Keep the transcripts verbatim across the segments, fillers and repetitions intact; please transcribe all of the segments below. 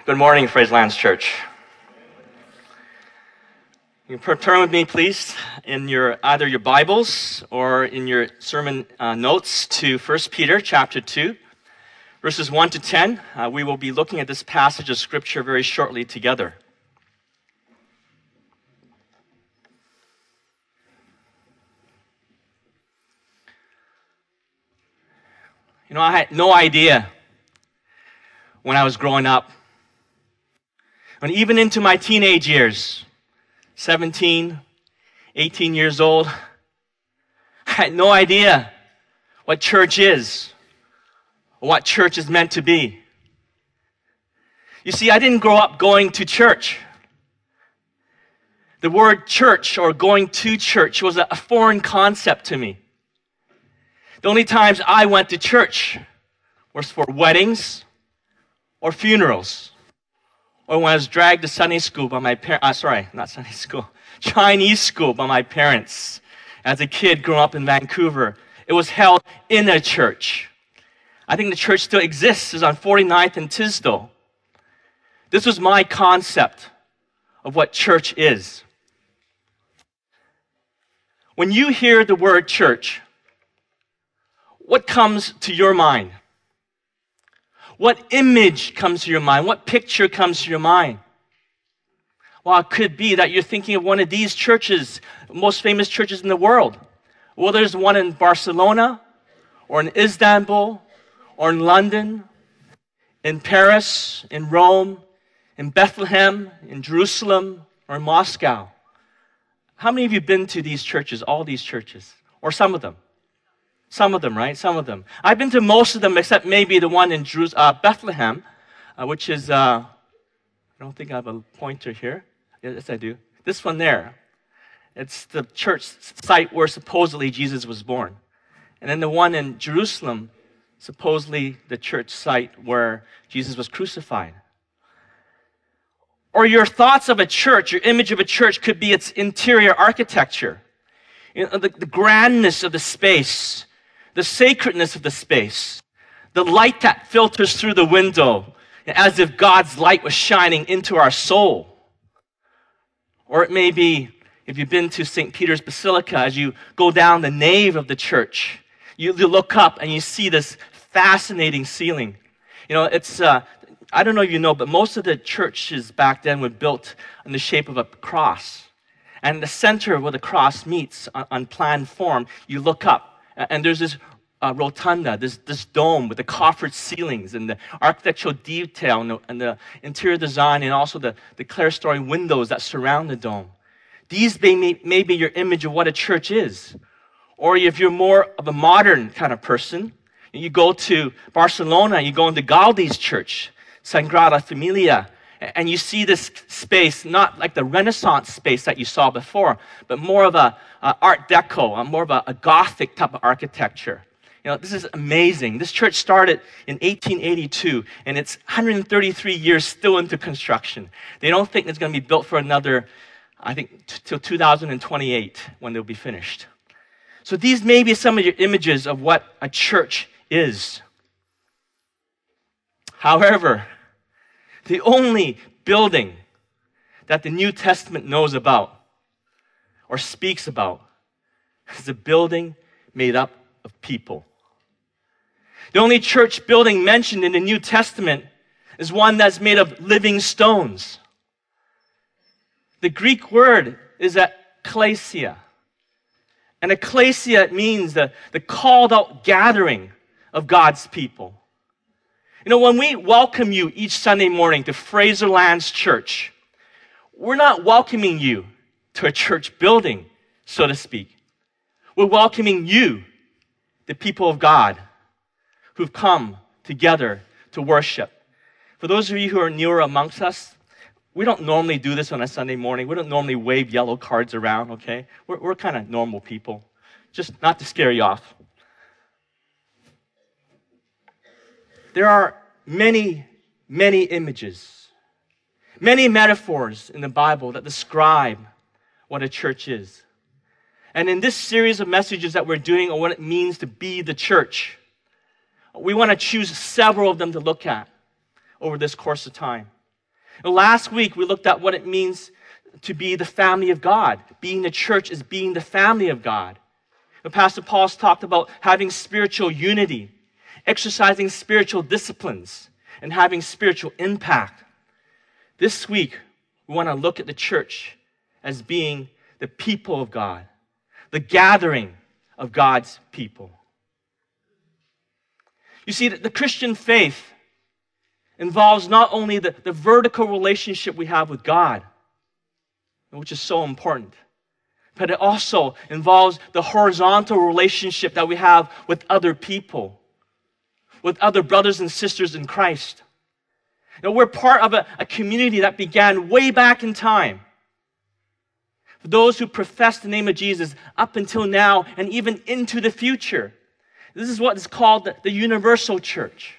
Good morning, Fraserlands Church. You can turn with me, please, in your either your Bibles or in your sermon uh, notes to First Peter chapter two, verses one to ten. Uh, we will be looking at this passage of Scripture very shortly together. You know, I had no idea when I was growing up, and even into my teenage years, seventeen, eighteen years old, I had no idea what church is, or what church is meant to be. You see, I didn't grow up going to church. The word church or going to church was a foreign concept to me. The only times I went to church was for weddings or funerals, or when I was dragged to Sunday school by my parents, uh, sorry, not Sunday school, Chinese school by my parents. As a kid growing up in Vancouver, it was held in a church. I think the church still exists. It's on forty-ninth and Tisdale. This was my concept of what church is. When you hear the word church, what comes to your mind? What image comes to your mind? What picture comes to your mind? Well, it could be that you're thinking of one of these churches, most famous churches in the world. Well, there's one in Barcelona, or in Istanbul, or in London, in Paris, in Rome, in Bethlehem, in Jerusalem, or in Moscow. How many of you have been to these churches, all these churches, or some of them? Some of them, right? Some of them. I've been to most of them except maybe the one in Jerus- uh, Bethlehem, uh, which is, uh, I don't think I have a pointer here. Yes, I do. This one there. It's the church site where supposedly Jesus was born. And then the one in Jerusalem, supposedly the church site where Jesus was crucified. Or your thoughts of a church, your image of a church could be its interior architecture. You know, the, the grandness of the space, the sacredness of the space, the light that filters through the window, as if God's light was shining into our soul. Or it may be, if you've been to Saint Peter's Basilica, as you go down the nave of the church, you, you look up and you see this fascinating ceiling. You know, it's, uh, I don't know if you know, but most of the churches back then were built in the shape of a cross. And in the center where the cross meets on, on plan form, you look up. And there's this uh, rotunda, this, this dome with the coffered ceilings and the architectural detail and the, and the interior design and also the, the clerestory windows that surround the dome. These may, may be your image of what a church is. Or if you're more of a modern kind of person, you go to Barcelona, you go into Gaudi's church, Sagrada Familia, and you see this space, not like the Renaissance space that you saw before, but more of a, a Art Deco, a more of a, a Gothic type of architecture. You know, this is amazing. This church started in eighteen eighty-two, and it's one hundred thirty-three years still into construction. They don't think it's going to be built for another, I think, t- till two thousand twenty-eight when they'll be finished. So these may be some of your images of what a church is. However, the only building that the New Testament knows about or speaks about is a building made up of people. The only church building mentioned in the New Testament is one that's made of living stones. The Greek word is ekklesia. And ecclesia means the, the called out gathering of God's people. You know, when we welcome you each Sunday morning to Fraserlands Church, we're not welcoming you to a church building, so to speak. We're welcoming you, the people of God, who've come together to worship. For those of you who are newer amongst us, we don't normally do this on a Sunday morning. We don't normally wave yellow cards around, okay? We're, we're kind of normal people, just not to scare you off. There are many, many images, many metaphors in the Bible that describe what a church is. And in this series of messages that we're doing on what it means to be the church, we want to choose several of them to look at over this course of time. And last week, we looked at what it means to be the family of God. Being the church is being the family of God. And Pastor Paul's talked about having spiritual unity, exercising spiritual disciplines, and having spiritual impact. This week, we want to look at the church as being the people of God, the gathering of God's people. You see, the Christian faith involves not only the, the vertical relationship we have with God, which is so important, but it also involves the horizontal relationship that we have with other people, with other brothers and sisters in Christ. Now, we're part of a, a community that began way back in time. For those who profess the name of Jesus up until now and even into the future. This is what is called the, the universal church.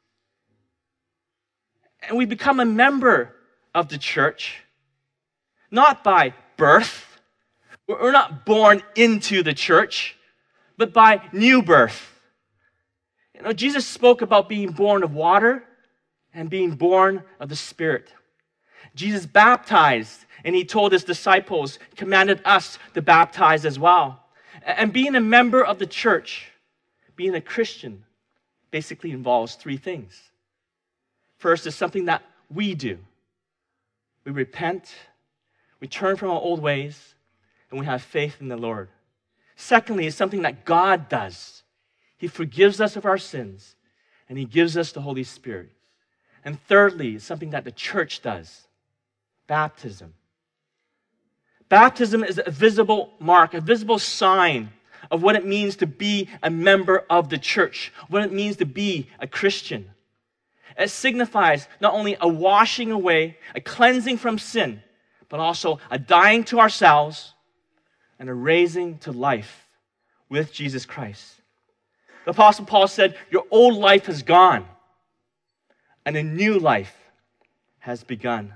And we become a member of the church, not by birth. We're not born into the church, but by new birth. You know, Jesus spoke about being born of water and being born of the Spirit. Jesus baptized, and he told his disciples, commanded us to baptize as well. And being a member of the church, being a Christian, basically involves three things. First is something that we do. We repent, we turn from our old ways, and we have faith in the Lord. Secondly, is something that God does. He forgives us of our sins, and he gives us the Holy Spirit. And thirdly, is something that the church does. Baptism. Baptism is a visible mark, a visible sign of what it means to be a member of the church, what it means to be a Christian. It signifies not only a washing away, a cleansing from sin, but also a dying to ourselves and a raising to life with Jesus Christ. The Apostle Paul said, your old life is gone, and a new life has begun.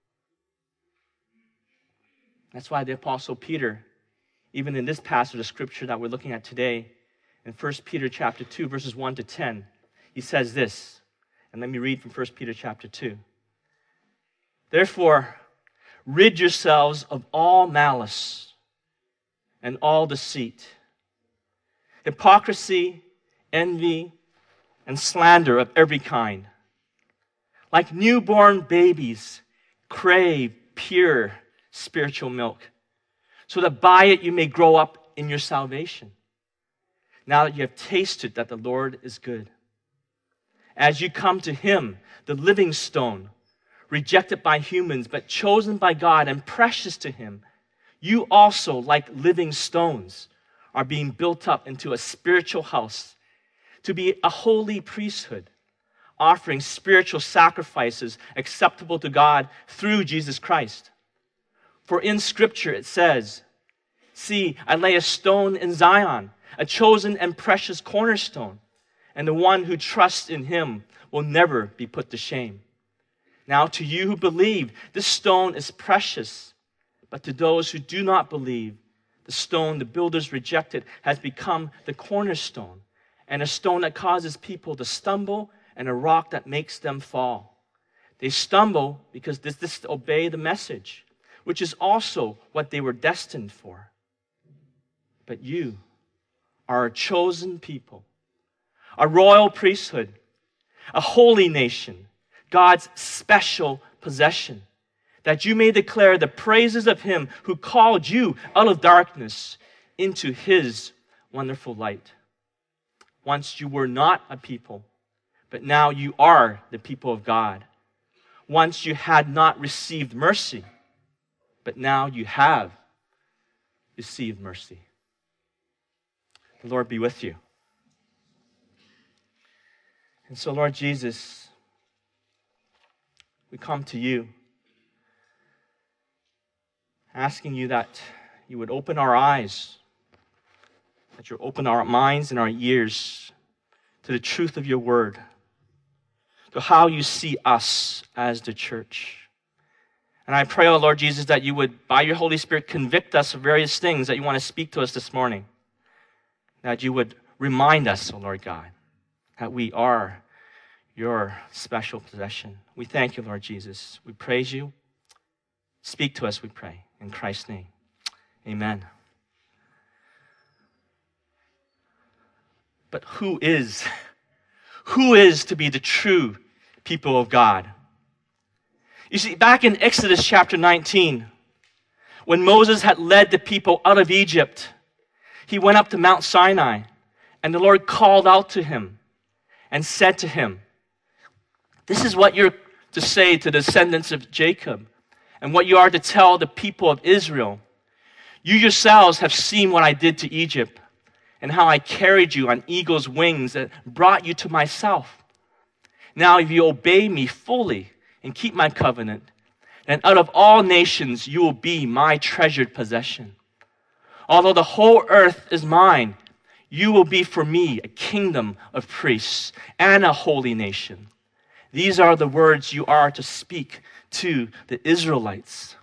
That's why the Apostle Peter, even in this passage of Scripture that we're looking at today, in First Peter chapter two, verses one to ten, he says this, and let me read from First Peter chapter two. Therefore, rid yourselves of all malice and all deceit, hypocrisy, envy, and slander of every kind. Like newborn babies, crave pure spiritual milk, so that by it you may grow up in your salvation, now that you have tasted that the Lord is good. As you come to him, the living stone, rejected by humans, but chosen by God and precious to him, you also, like living stones, are being built up into a spiritual house, to be a holy priesthood, offering spiritual sacrifices acceptable to God through Jesus Christ. For in Scripture it says, see, I lay a stone in Zion, a chosen and precious cornerstone, and the one who trusts in him will never be put to shame. Now to you who believe, this stone is precious, but to those who do not believe, the stone the builders rejected has become the cornerstone, and a stone that causes people to stumble, and a rock that makes them fall. They stumble because they disobey the message, which is also what they were destined for. But you are a chosen people, a royal priesthood, a holy nation, God's special possession, that you may declare the praises of him who called you out of darkness into his wonderful light. Once you were not a people, but now you are the people of God. Once you had not received mercy, but now you have received mercy. The Lord be with you. And so, Lord Jesus, we come to you, asking you that you would open our eyes, that you open our minds and our ears to the truth of your word, to how you see us as the church. And I pray, oh Lord Jesus, that you would, by your Holy Spirit, convict us of various things that you want to speak to us this morning. That you would remind us, oh Lord God, that we are your special possession. We thank you, Lord Jesus. We praise you. Speak to us, we pray. In Christ's name, amen. But who is, who is to be the true people of God? You see, back in Exodus chapter nineteen, when Moses had led the people out of Egypt, he went up to Mount Sinai, and the Lord called out to him and said to him, "This is what you're to say to the descendants of Jacob, and what you are to tell the people of Israel. You yourselves have seen what I did to Egypt, and how I carried you on eagle's wings and brought you to myself. Now, if you obey me fully and keep my covenant, then out of all nations you will be my treasured possession. Although the whole earth is mine, you will be for me a kingdom of priests and a holy nation. These are the words you are to speak to the Israelites."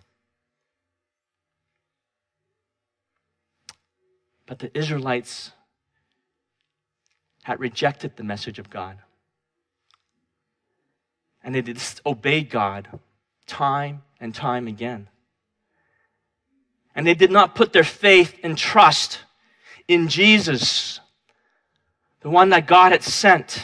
But the Israelites had rejected the message of God. And they disobeyed God time and time again. And they did not put their faith and trust in Jesus, the one that God had sent.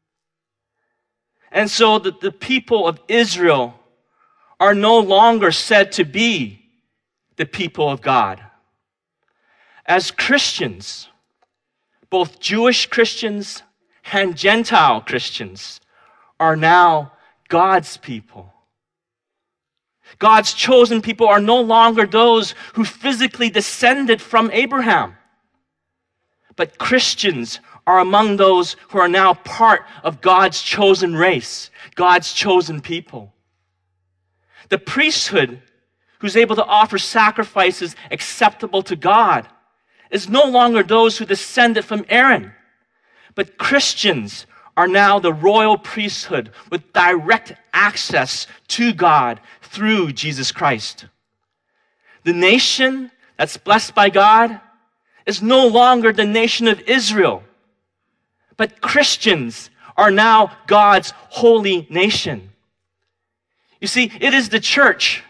And so the, the people of Israel are no longer said to be the people of God. As Christians, both Jewish Christians and Gentile Christians are now God's people. God's chosen people are no longer those who physically descended from Abraham. But Christians are among those who are now part of God's chosen race, God's chosen people. The priesthood, who's able to offer sacrifices acceptable to God, is no longer those who descended from Aaron. But Christians are now the royal priesthood with direct access to God through Jesus Christ. The nation that's blessed by God is no longer the nation of Israel, but Christians are now God's holy nation. You see, it is the church.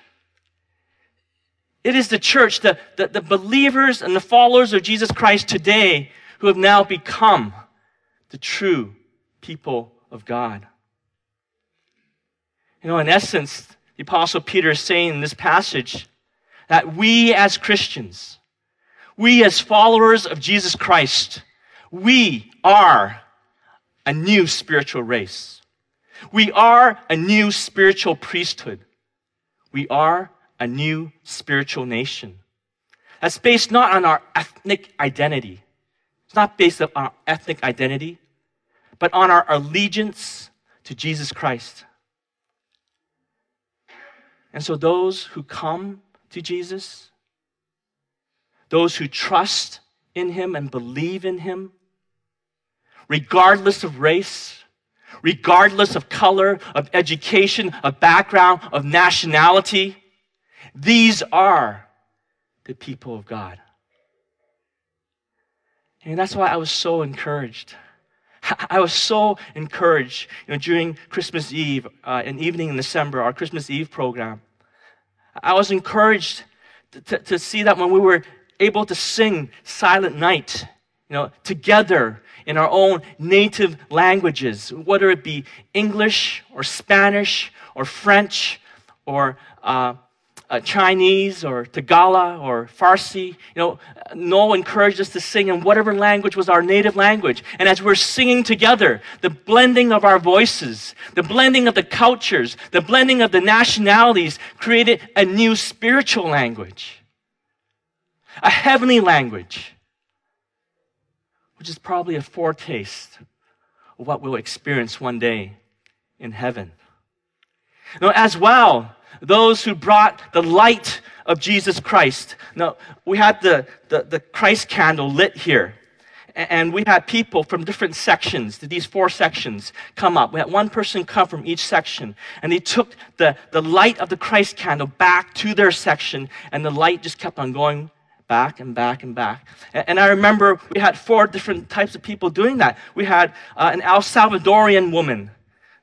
It is the church, the, the, the believers and the followers of Jesus Christ today who have now become the true people of God. You know, in essence, the Apostle Peter is saying in this passage that we as Christians, we as followers of Jesus Christ, we are a new spiritual race. We are a new spiritual priesthood. We are a new spiritual nation. That's based not on our ethnic identity. It's not based on our ethnic identity, but on our allegiance to Jesus Christ. And so those who come to Jesus, those who trust in Him and believe in Him, regardless of race, regardless of color, of education, of background, of nationality, these are the people of God. And that's why I was so encouraged. I was so encouraged, you know, during Christmas Eve, uh, an evening in December, our Christmas Eve program. I was encouraged to, to, to see that when we were able to sing Silent Night, you know, together in our own native languages, whether it be English or Spanish or French or uh, uh, Chinese or Tagalog or Farsi. You know, Noel encouraged us to sing in whatever language was our native language. And as we're singing together, the blending of our voices, the blending of the cultures, the blending of the nationalities created a new spiritual language, a heavenly language, which is probably a foretaste of what we'll experience one day in heaven. Now, as well, those who brought the light of Jesus Christ. Now, we had the, the, the Christ candle lit here. And we had people from different sections, these four sections, come up. We had one person come from each section. And they took the, the light of the Christ candle back to their section. And the light just kept on going back and back and back. And, and I remember we had four different types of people doing that. We had uh, an El Salvadorian woman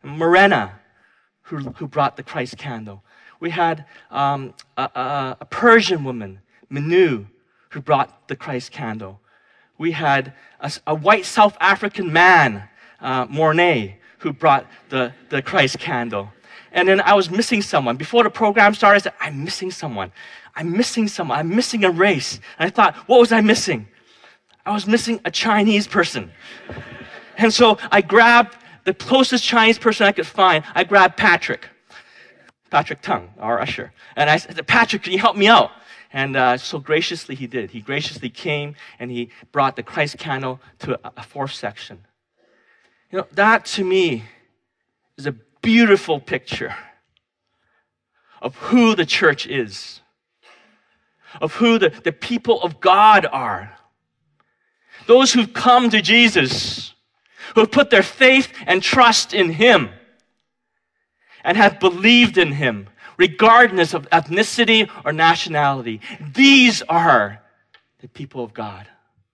Morena, who, who brought the Christ candle. We had um, a, a, a Persian woman, Manu, who brought the Christ candle. We had a, a white South African man, uh, Mornay, who brought the, the Christ candle. And then I was missing someone. Before the program started, I said, I'm missing someone. I'm missing someone. I'm missing a race. And I thought, what was I missing? I was missing a Chinese person. And so I grabbed the closest Chinese person I could find. I grabbed Patrick. Patrick Tung, our usher. And I said, Patrick, can you help me out? And uh, so graciously he did. He graciously came and he brought the Christ candle to a, a fourth section. You know, that to me is a beautiful picture of who the church is, of who the, the people of God are. Those who've come to Jesus, who've put their faith and trust in Him, and have believed in Him, regardless of ethnicity or nationality. These are the people of God.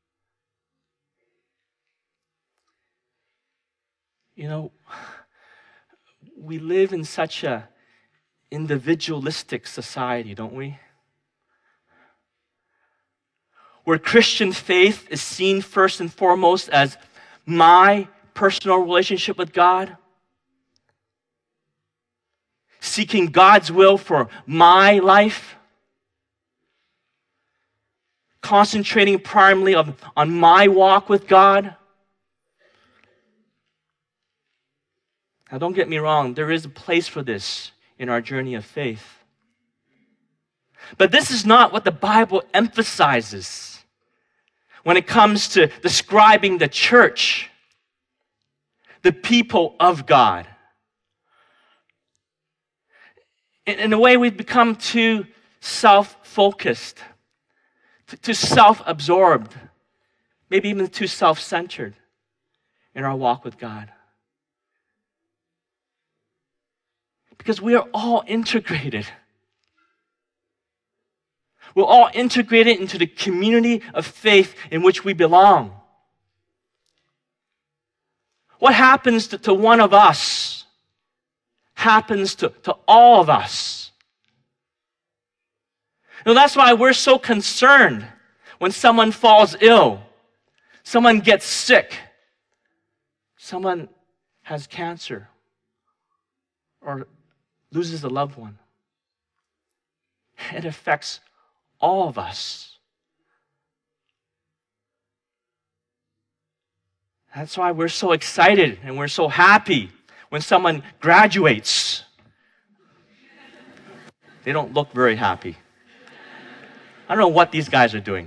You know, we live in such a individualistic society, don't we? Where Christian faith is seen first and foremost as my personal relationship with God, seeking God's will for my life, concentrating primarily on, on my walk with God. Now, don't get me wrong, there is a place for this in our journey of faith. But this is not what the Bible emphasizes when it comes to describing the church, the people of God. In, in a way, we've become too self-focused, too self-absorbed, maybe even too self-centered in our walk with God. Because we are all integrated. We're all integrated into the community of faith in which we belong. What happens to, to one of us happens to, to all of us. You know, that's why we're so concerned when someone falls ill, someone gets sick, someone has cancer, or loses a loved one. It affects all of us. That's why we're so excited and we're so happy when someone graduates. They don't look very happy. I don't know what these guys are doing.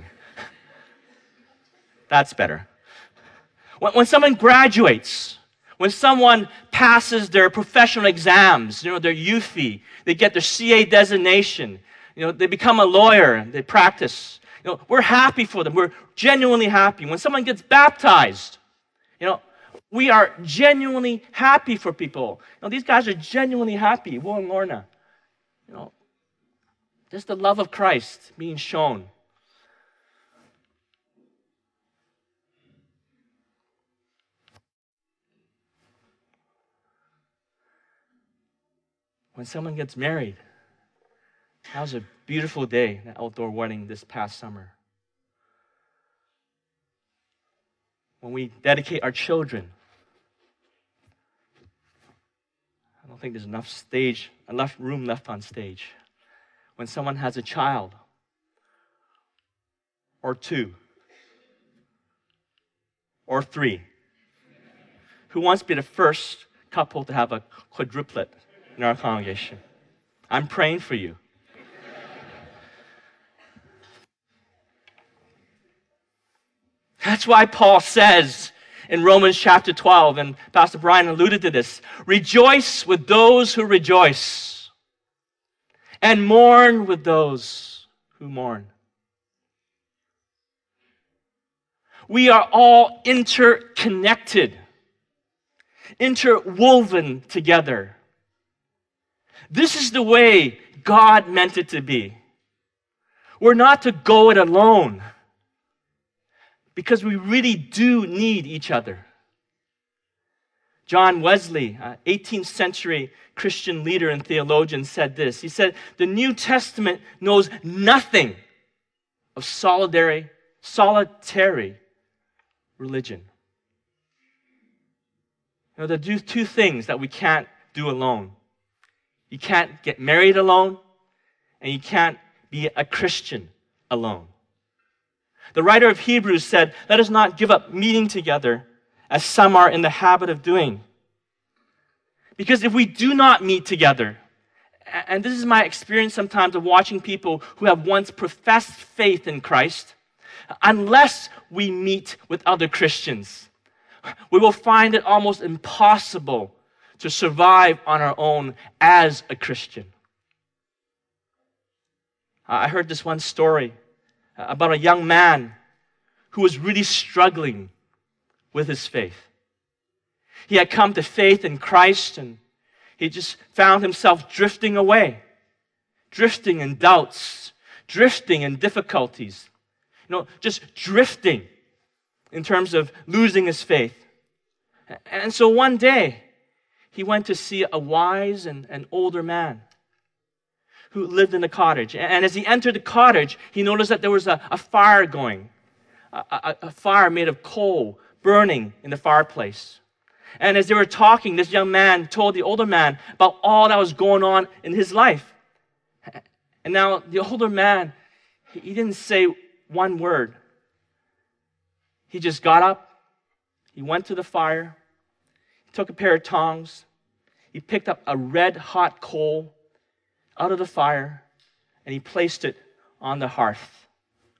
That's better. When, when someone graduates, when someone passes their professional exams, you know, their U F I, they get their C A designation, you know, they become a lawyer, they practice. You know, we're happy for them. We're genuinely happy. When someone gets baptized, you know, we are genuinely happy for people. You know, these guys are genuinely happy, Will and Lorna. You know, just the love of Christ being shown. When someone gets married, that was a beautiful day, that outdoor wedding this past summer. When we dedicate our children, I don't think there's enough stage, enough room left on stage. When someone has a child, or two, or three, who wants to be the first couple to have a quadruplet in our congregation? I'm praying for you. That's why Paul says in Romans chapter twelve, and Pastor Brian alluded to this, rejoice with those who rejoice, and mourn with those who mourn. We are all interconnected, interwoven together. This is the way God meant it to be. We're not to go it alone, because we really do need each other. John Wesley, uh, eighteenth century Christian leader and theologian, said this. He said, the New Testament knows nothing of solitary, solitary religion. You know, there are two things that we can't do alone. You can't get married alone, and you can't be a Christian alone. The writer of Hebrews said, let us not give up meeting together as some are in the habit of doing. Because if we do not meet together, and this is my experience sometimes of watching people who have once professed faith in Christ, unless we meet with other Christians, we will find it almost impossible to survive on our own as a Christian. I heard this one story about a young man who was really struggling with his faith. He had come to faith in Christ, and he just found himself drifting away, drifting in doubts, drifting in difficulties, you know, just drifting in terms of losing his faith. And so one day, he went to see a wise and an older man who lived in a cottage. And as he entered the cottage, he noticed that there was a, a fire going, a, a, a fire made of coal burning in the fireplace. And as they were talking, this young man told the older man about all that was going on in his life. And now the older man, he didn't say one word. He just got up, he went to the fire, he took a pair of tongs, he picked up a red hot coal out of the fire, and he placed it on the hearth.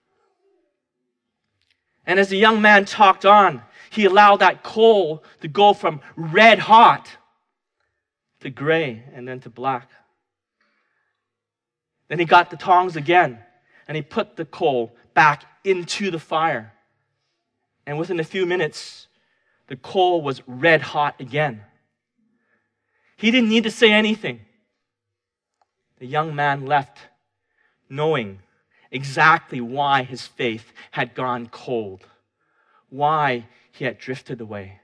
And as the young man talked on, he allowed that coal to go from red hot to gray and then to black. Then he got the tongs again, and he put the coal back into the fire. And within a few minutes, the coal was red hot again. He didn't need to say anything. The young man left knowing exactly why his faith had gone cold, why he had drifted away.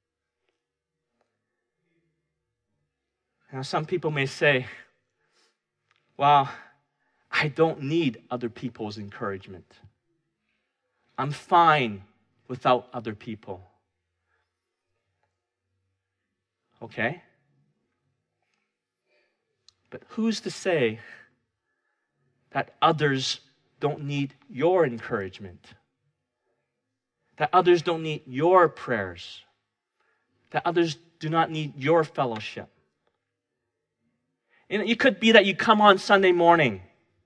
Now, some people may say, well, I don't need other people's encouragement. I'm fine without other people. Okay? But who's to say that others don't need your encouragement? That others don't need your prayers? That others do not need your fellowship? You know, it could be that you come on Sunday morning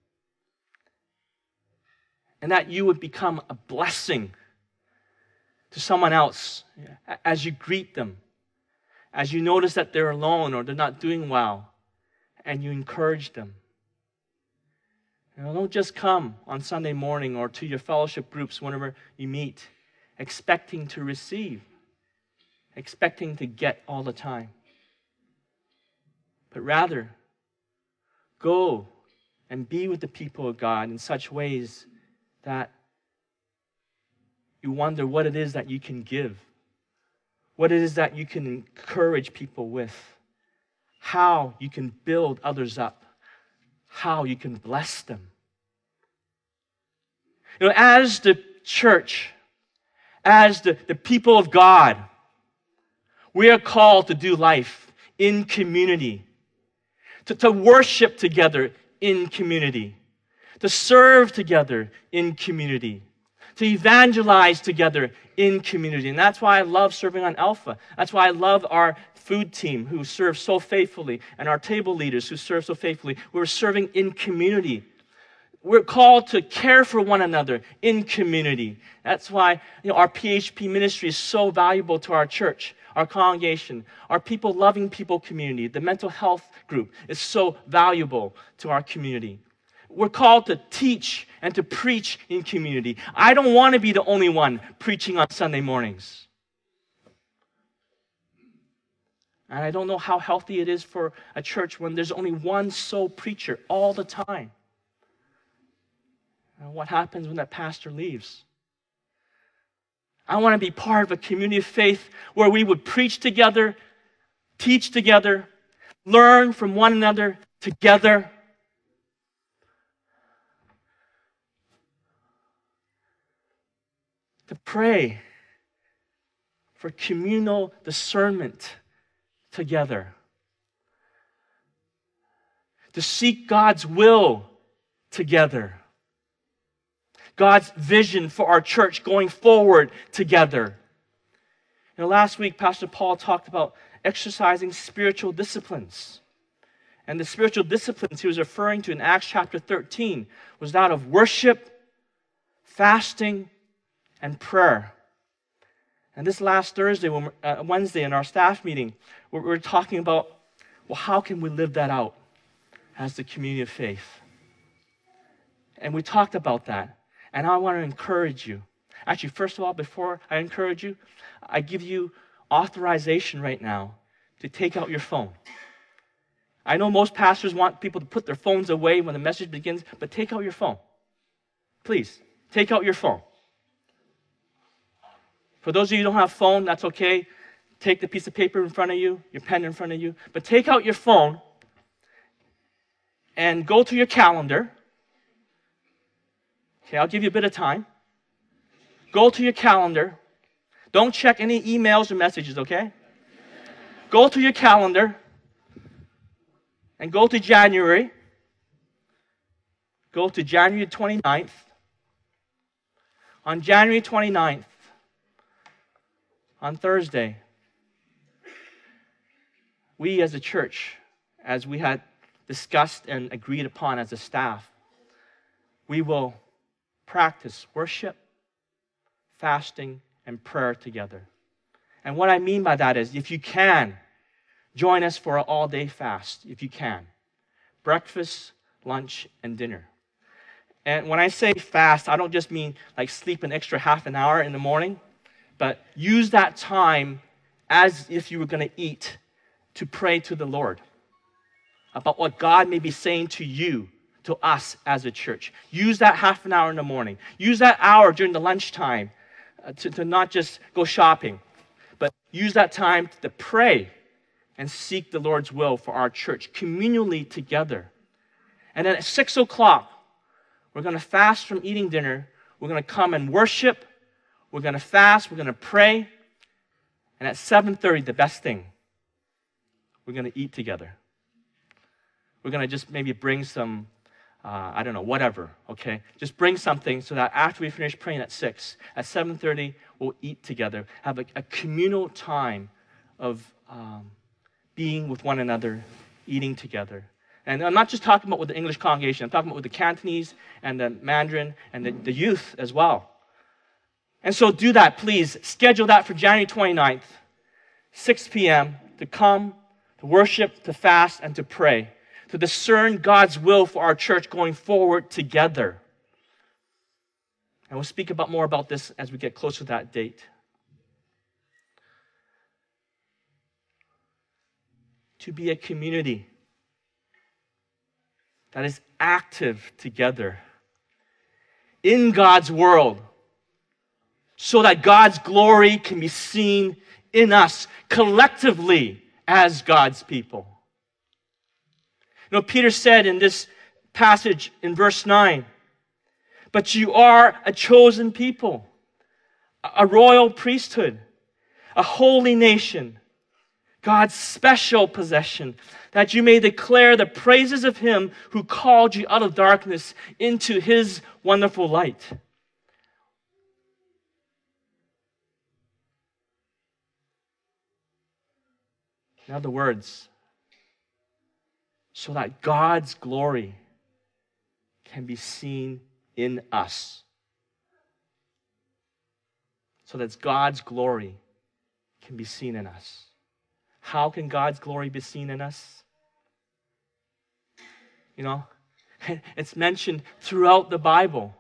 and that you would become a blessing to someone else as you greet them, as you notice that they're alone or they're not doing well, and you encourage them. You know, don't just come on Sunday morning or to your fellowship groups whenever you meet, expecting to receive, expecting to get all the time. But rather, go and be with the people of God in such ways that you wonder what it is that you can give, what it is that you can encourage people with, how you can build others up, how you can bless them. You know, as the church, as the, the people of God, we are called to do life in community, to, to worship together in community, to serve together in community, to evangelize together in community. And that's why I love serving on Alpha. That's why I love our food team who serves so faithfully and our table leaders who serve so faithfully. We're serving in community. We're called to care for one another in community. That's why, you know, our P H P ministry is so valuable to our church, our congregation, our people loving people community. The mental health group is so valuable to our community. We're called to teach and to preach in community. I don't want to be the only one preaching on Sunday mornings. And I don't know how healthy it is for a church when there's only one sole preacher all the time. And what happens when that pastor leaves? I want to be part of a community of faith where we would preach together, teach together, learn from one another together. To pray for communal discernment together. To seek God's will together. God's vision for our church going forward together. You know, last week, Pastor Paul talked about exercising spiritual disciplines. And the spiritual disciplines he was referring to in Acts chapter thirteen was that of worship, fasting, and prayer. And this last Thursday, when we're, uh, Wednesday in our staff meeting, we we're talking about, well, how can we live that out as the community of faith? And we talked about that. And I want to encourage you. Actually, first of all, before I encourage you, I give you authorization right now to take out your phone. I know most pastors want people to put their phones away when the message begins, but take out your phone. Please, take out your phone. For those of you who don't have a phone, that's okay. Take the piece of paper in front of you, your pen in front of you, but take out your phone and go to your calendar. Okay, I'll give you a bit of time. Go to your calendar. Don't check any emails or messages, okay? Go to your calendar and go to January. Go to January twenty-ninth. On January twenty-ninth, on Thursday, we as a church, as we had discussed and agreed upon as a staff, we will practice worship, fasting, and prayer together. And what I mean by that is, if you can, join us for an all-day fast, if you can. Breakfast, lunch, and dinner. And when I say fast, I don't just mean like sleep an extra half an hour in the morning, but use that time as if you were going to eat to pray to the Lord about what God may be saying to you, to us as a church. Use that half an hour in the morning. Use that hour during the lunchtime uh, to, to not just go shopping, but use that time to pray and seek the Lord's will for our church communally together. And then at six o'clock, we're going to fast from eating dinner. We're going to come and worship. We're going to fast. We're going to pray. And at seven thirty, the best thing, we're going to eat together. We're going to just maybe bring some, uh, I don't know, whatever, okay? Just bring something so that after we finish praying at six, at seven thirty, we'll eat together, have a, a communal time of um, being with one another, eating together. And I'm not just talking about with the English congregation. I'm talking about with the Cantonese and the Mandarin and the, the youth as well. And so do that, please. Schedule that for January twenty-ninth, six p.m., to come, to worship, to fast, and to pray, to discern God's will for our church going forward together. And we'll speak about more about this as we get closer to that date. To be a community that is active together in God's world so that God's glory can be seen in us collectively as God's people. You know, Peter said in this passage in verse nine, but you are a chosen people, a royal priesthood, a holy nation, God's special possession, that you may declare the praises of Him who called you out of darkness into His wonderful light. In other words, so that God's glory can be seen in us. So that God's glory can be seen in us. How can God's glory be seen in us? You know, it's mentioned throughout the Bible.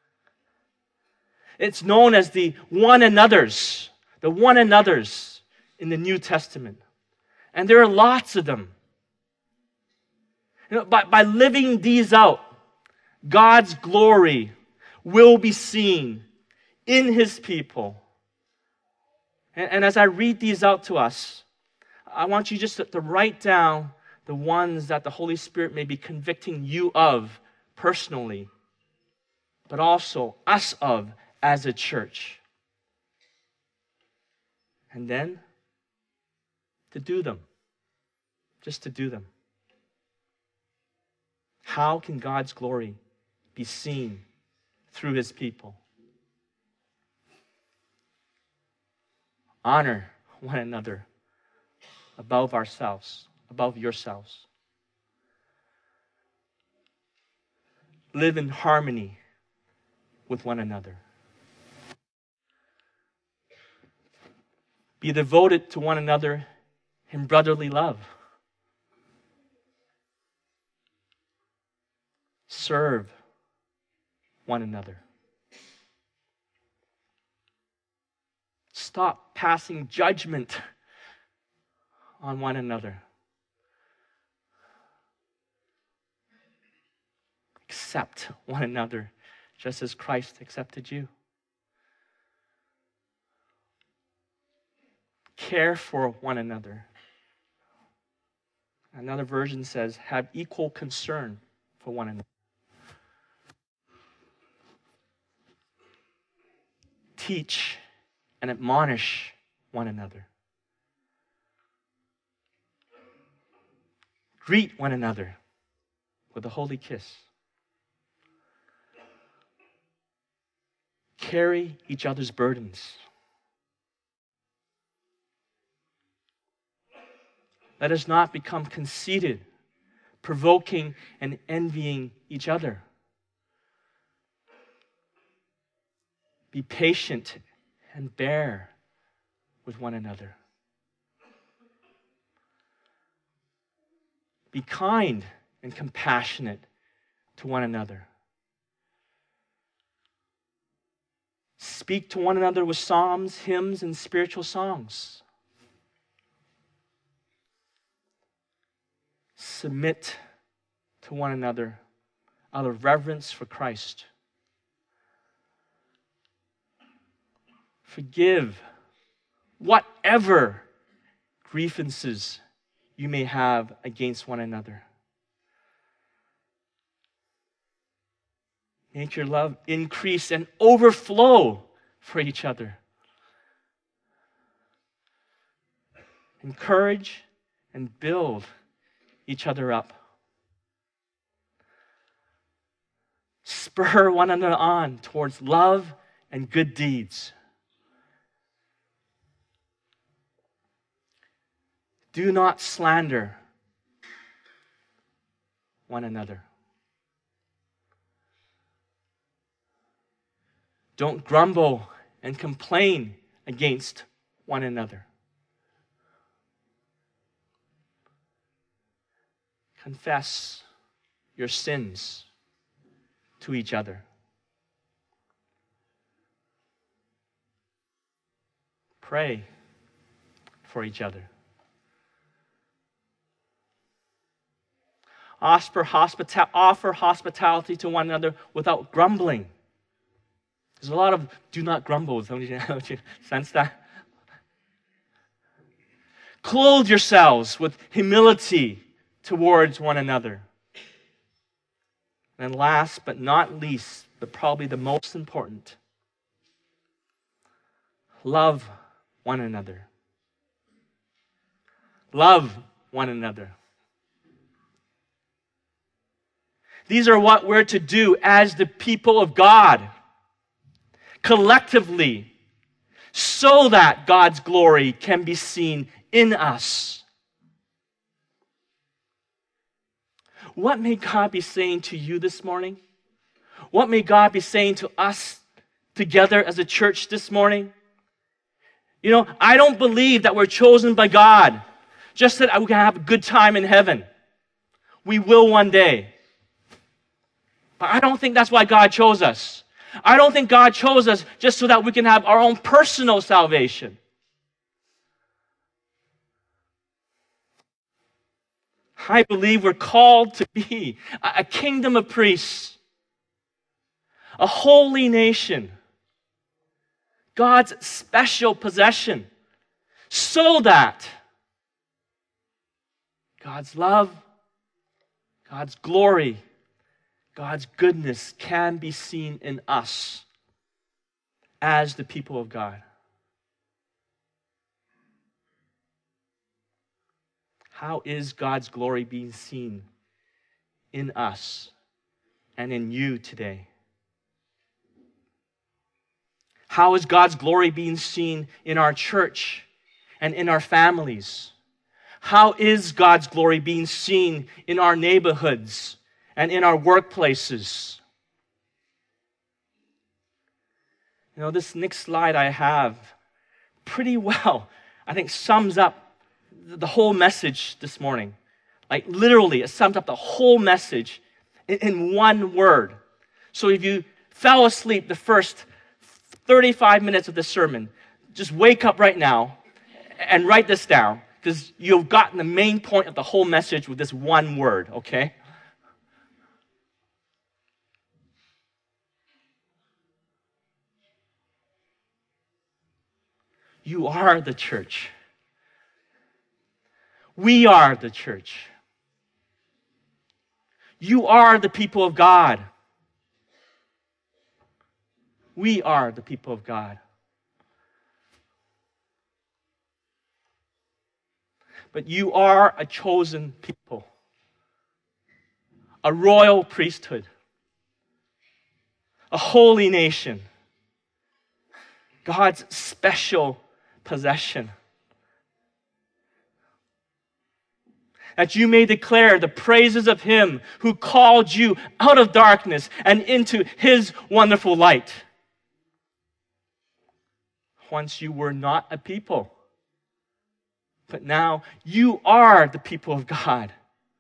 It's known as the one another's, the one another's in the New Testament. And there are lots of them. You know, by, by living these out, God's glory will be seen in His people. And, and as I read these out to us, I want you just to, to write down the ones that the Holy Spirit may be convicting you of personally, but also us of as a church. And then to do them. Just to do them. How can God's glory be seen through His people? Honor one another above ourselves, above yourselves. Live in harmony with one another. Be devoted to one another in brotherly love. Serve one another. Stop passing judgment on one another. Accept one another just as Christ accepted you. Care for one another. Another version says, have equal concern for one another. Teach and admonish one another. Greet one another with a holy kiss. Carry each other's burdens. Let us not become conceited, provoking and envying each other. Be patient and bear with one another. Be kind and compassionate to one another. Speak to one another with psalms, hymns, and spiritual songs. Submit to one another out of reverence for Christ. Forgive whatever grievances you may have against one another. Make your love increase and overflow for each other. Encourage and build each other up. Spur one another on towards love and good deeds. Do not slander one another. Don't grumble and complain against one another. Confess your sins to each other. Pray for each other. Offer, hospita- offer hospitality to one another without grumbling. There's a lot of do not grumble. Don't you, don't you sense that? Clothe yourselves with humility towards one another. And last but not least, but probably the most important, love one another. Love one another. These are what we're to do as the people of God, collectively, so that God's glory can be seen in us. What may God be saying to you this morning? What may God be saying to us together as a church this morning? You know, I don't believe that we're chosen by God just that we can have a good time in heaven. We will one day. But I don't think that's why God chose us. I don't think God chose us just so that we can have our own personal salvation. I believe we're called to be a kingdom of priests, a holy nation, God's special possession, so that God's love, God's glory, God's goodness can be seen in us as the people of God. How is God's glory being seen in us and in you today? How is God's glory being seen in our church and in our families? How is God's glory being seen in our neighborhoods and in our workplaces? You know, this next slide I have pretty well, I think, sums up the whole message this morning. Like literally, it sums up the whole message in, in one word. So if you fell asleep the first thirty-five minutes of the sermon, just wake up right now and write this down, because you've gotten the main point of the whole message with this one word, okay? You are the church. We are the church. You are the people of God. We are the people of God. But you are a chosen people, a royal priesthood, a holy nation, God's special possession, that you may declare the praises of Him who called you out of darkness and into His wonderful light. Once you were not a people, but now you are the people of God.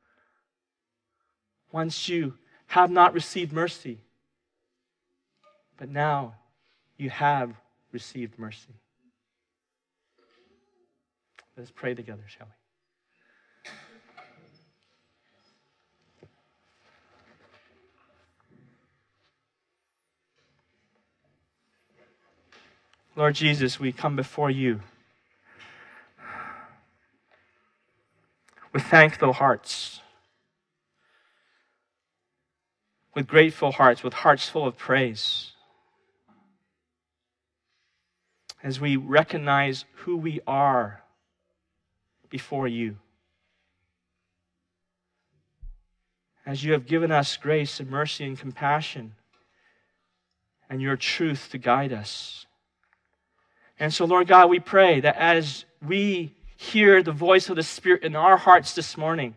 Once you have not received mercy, but now you have received mercy. Let's pray together, shall we? Lord Jesus, we come before you with thankful hearts, with grateful hearts, with hearts full of praise, as we recognize who we are before you. As you have given us grace and mercy and compassion and your truth to guide us. And so, Lord God, we pray that as we hear the voice of the Spirit in our hearts this morning,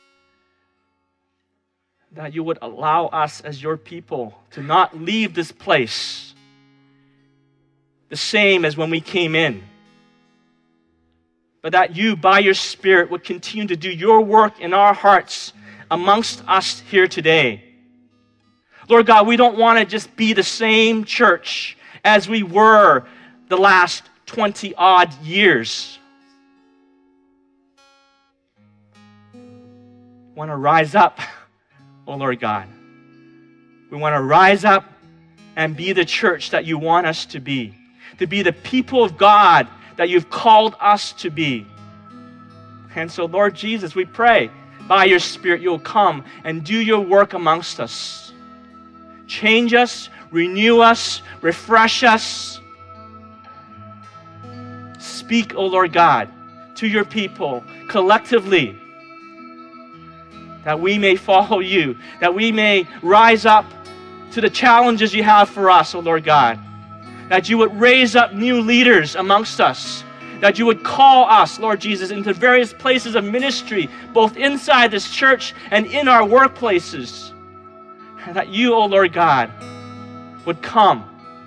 that you would allow us as your people to not leave this place the same as when we came in, but that you, by your Spirit, would continue to do your work in our hearts amongst us here today. Lord God, we don't want to just be the same church as we were the last twenty odd years. We want to rise up, oh Lord God. We want to rise up and be the church that you want us to be, to be the people of God that you've called us to be. And so, Lord Jesus, we pray by your Spirit you'll come and do your work amongst us. Change us, renew us, refresh us. Speak, O Lord God, to your people collectively, that we may follow you, that we may rise up to the challenges you have for us, O Lord God, that you would raise up new leaders amongst us, that you would call us, Lord Jesus, into various places of ministry, both inside this church and in our workplaces, and that you, O Lord God, would come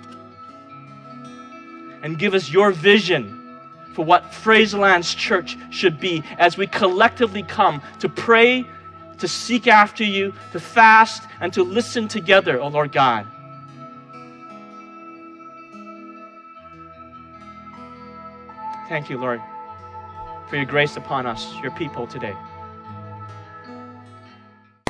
and give us your vision for what Fraserland's church should be as we collectively come to pray, to seek after you, to fast, and to listen together, O Lord God. Thank you, Lord, for your grace upon us, your people today.